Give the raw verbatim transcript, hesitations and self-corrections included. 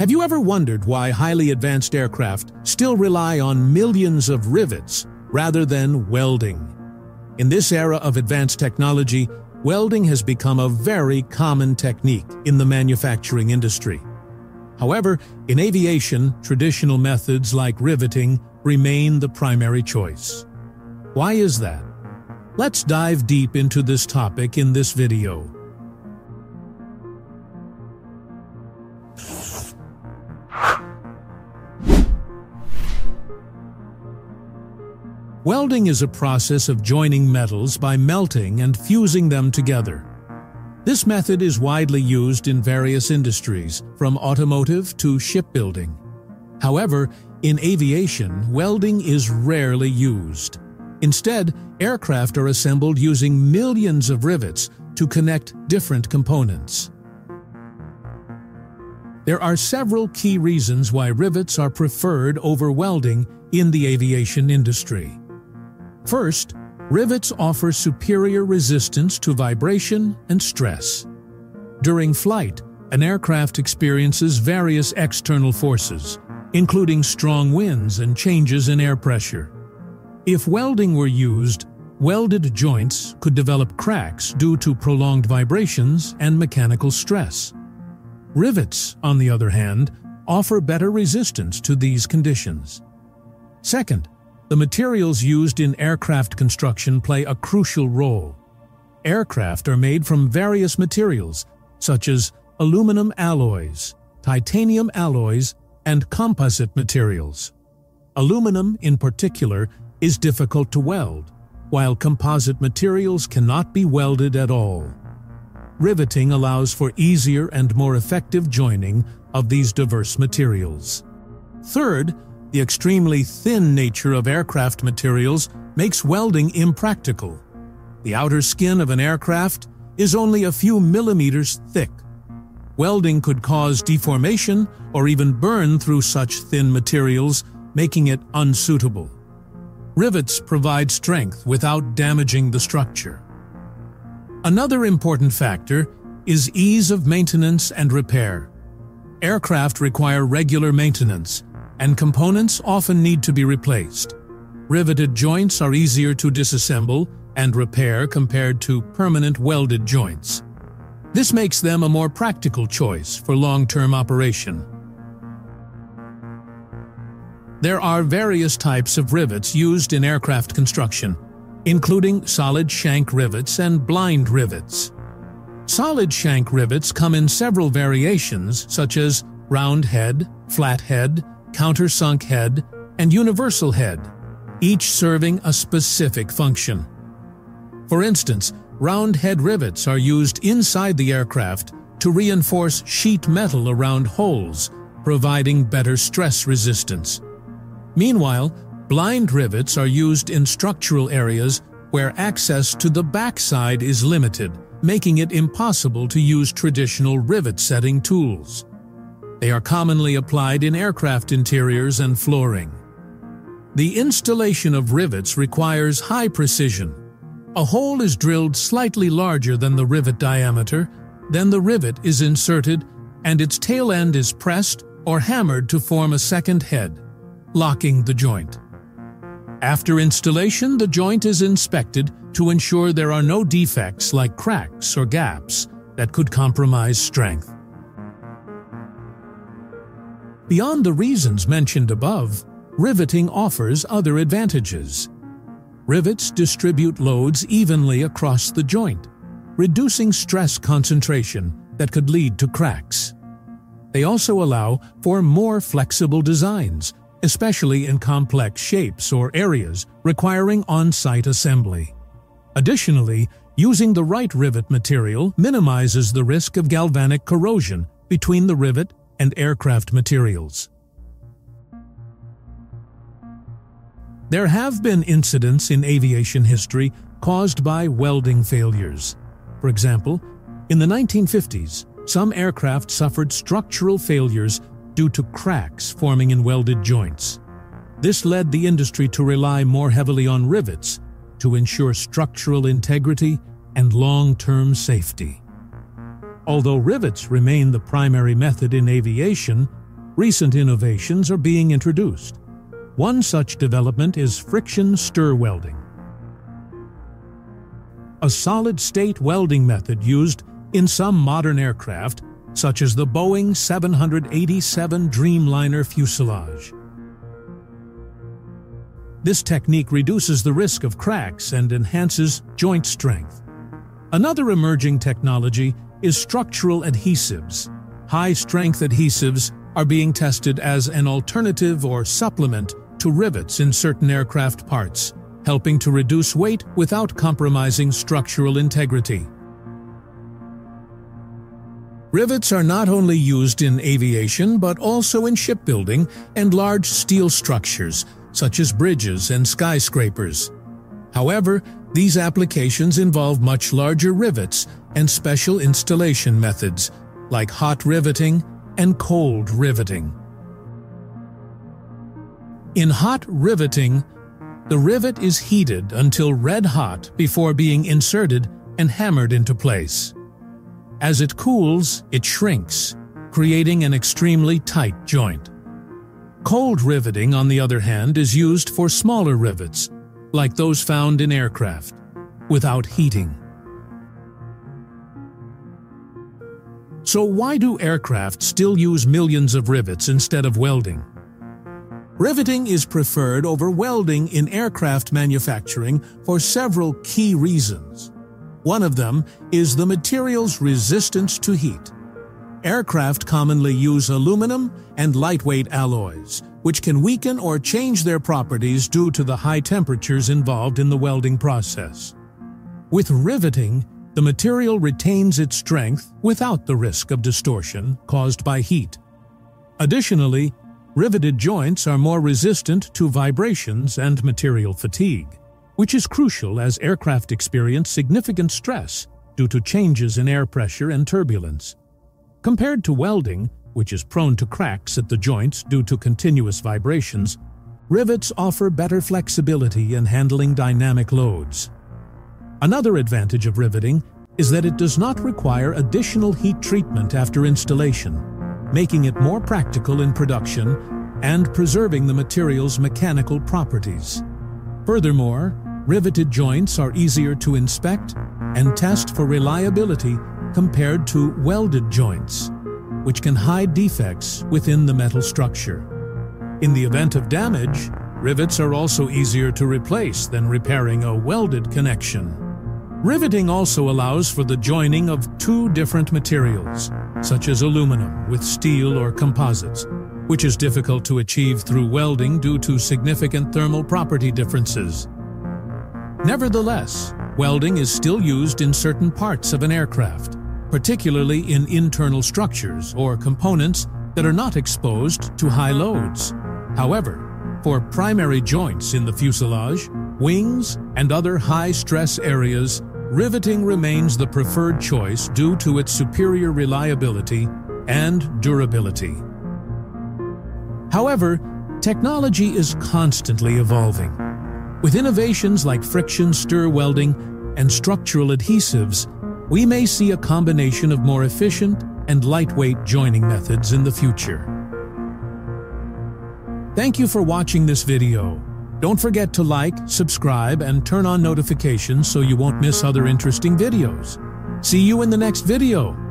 Have you ever wondered why highly advanced aircraft still rely on millions of rivets rather than welding? In this era of advanced technology, welding has become a very common technique in the manufacturing industry. However, in aviation, traditional methods like riveting remain the primary choice. Why is that? Let's dive deep into this topic in this video. Welding is a process of joining metals by melting and fusing them together. This method is widely used in various industries, from automotive to shipbuilding. However, in aviation, welding is rarely used. Instead, aircraft are assembled using millions of rivets to connect different components. There are several key reasons why rivets are preferred over welding in the aviation industry. First, rivets offer superior resistance to vibration and stress. During flight, an aircraft experiences various external forces, including strong winds and changes in air pressure. If welding were used, welded joints could develop cracks due to prolonged vibrations and mechanical stress. Rivets, on the other hand, offer better resistance to these conditions. Second, the materials used in aircraft construction play a crucial role. Aircraft are made from various materials, such as aluminum alloys, titanium alloys, and composite materials. Aluminum, in particular, is difficult to weld, while composite materials cannot be welded at all. Riveting allows for easier and more effective joining of these diverse materials. Third, the extremely thin nature of aircraft materials makes welding impractical. The outer skin of an aircraft is only a few millimeters thick. Welding could cause deformation or even burn through such thin materials, making it unsuitable. Rivets provide strength without damaging the structure. Another important factor is ease of maintenance and repair. Aircraft require regular maintenance, and components often need to be replaced. Riveted joints are easier to disassemble and repair compared to permanent welded joints. This makes them a more practical choice for long-term operation. There are various types of rivets used in aircraft construction, including solid shank rivets and blind rivets. Solid shank rivets come in several variations, such as round head, flat head, countersunk head, and universal head, each serving a specific function. For instance, round head rivets are used inside the aircraft to reinforce sheet metal around holes, providing better stress resistance. Meanwhile, blind rivets are used in structural areas where access to the backside is limited, making it impossible to use traditional rivet-setting tools. They are commonly applied in aircraft interiors and flooring. The installation of rivets requires high precision. A hole is drilled slightly larger than the rivet diameter, then the rivet is inserted and its tail end is pressed or hammered to form a second head, locking the joint. After installation, the joint is inspected to ensure there are no defects like cracks or gaps that could compromise strength. Beyond the reasons mentioned above, riveting offers other advantages. Rivets distribute loads evenly across the joint, reducing stress concentration that could lead to cracks. They also allow for more flexible designs, especially in complex shapes or areas requiring on-site assembly. Additionally, using the right rivet material minimizes the risk of galvanic corrosion between the rivet and aircraft materials. There have been incidents in aviation history caused by welding failures. For example, in the nineteen fifties, some aircraft suffered structural failures due to cracks forming in welded joints. This led the industry to rely more heavily on rivets to ensure structural integrity and long-term safety. Although rivets remain the primary method in aviation, recent innovations are being introduced. One such development is friction stir welding, a solid-state welding method used in some modern aircraft, such as the Boeing seven eighty-seven Dreamliner fuselage. This technique reduces the risk of cracks and enhances joint strength. Another emerging technology is structural adhesives. High-strength adhesives are being tested as an alternative or supplement to rivets in certain aircraft parts, helping to reduce weight without compromising structural integrity. Rivets are not only used in aviation but also in shipbuilding and large steel structures, such as bridges and skyscrapers. However, these applications involve much larger rivets and special installation methods, like hot riveting and cold riveting. In hot riveting, the rivet is heated until red hot before being inserted and hammered into place. As it cools, it shrinks, creating an extremely tight joint. Cold riveting, on the other hand, is used for smaller rivets, like those found in aircraft, without heating. So why do aircraft still use millions of rivets instead of welding? Riveting is preferred over welding in aircraft manufacturing for several key reasons. One of them is the material's resistance to heat. Aircraft commonly use aluminum and lightweight alloys, which can weaken or change their properties due to the high temperatures involved in the welding process. With riveting, the material retains its strength without the risk of distortion caused by heat. Additionally, riveted joints are more resistant to vibrations and material fatigue, which is crucial as aircraft experience significant stress due to changes in air pressure and turbulence. Compared to welding, which is prone to cracks at the joints due to continuous vibrations, rivets offer better flexibility in handling dynamic loads. Another advantage of riveting is that it does not require additional heat treatment after installation, making it more practical in production and preserving the material's mechanical properties. Furthermore, riveted joints are easier to inspect and test for reliability compared to welded joints, which can hide defects within the metal structure. In the event of damage, rivets are also easier to replace than repairing a welded connection. Riveting also allows for the joining of two different materials, such as aluminum with steel or composites, which is difficult to achieve through welding due to significant thermal property differences. Nevertheless, welding is still used in certain parts of an aircraft, particularly in internal structures or components that are not exposed to high loads. However, for primary joints in the fuselage, wings, and other high-stress areas, riveting remains the preferred choice due to its superior reliability and durability. However, technology is constantly evolving. With innovations like friction stir welding and structural adhesives, we may see a combination of more efficient and lightweight joining methods in the future. Thank you for watching this video. Don't forget to like, subscribe, and turn on notifications so you won't miss other interesting videos. See you in the next video.